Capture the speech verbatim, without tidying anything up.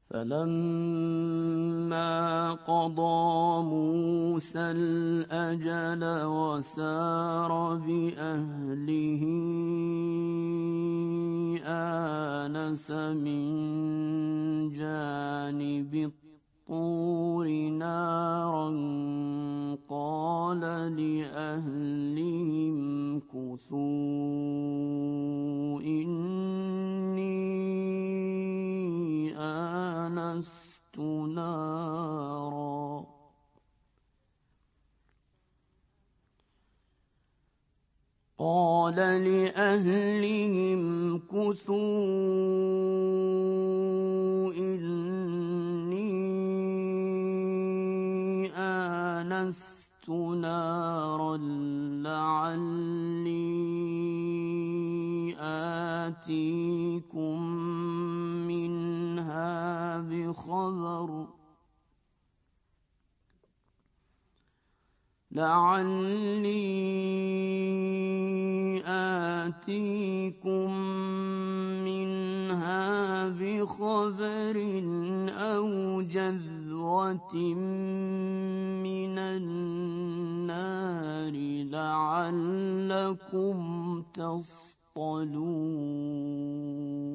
فلما قضى موسى الأجل وسار بأهله آنس من جانب الطور نارا قال لأهلهم كثوا إني آنست نارا قال لأهلهم كثوا إني آنست نارا لعلي آتيكم منها بخبر لعلي آتيكم منها بخبر أو جذوة من النار لعلكم تصطلون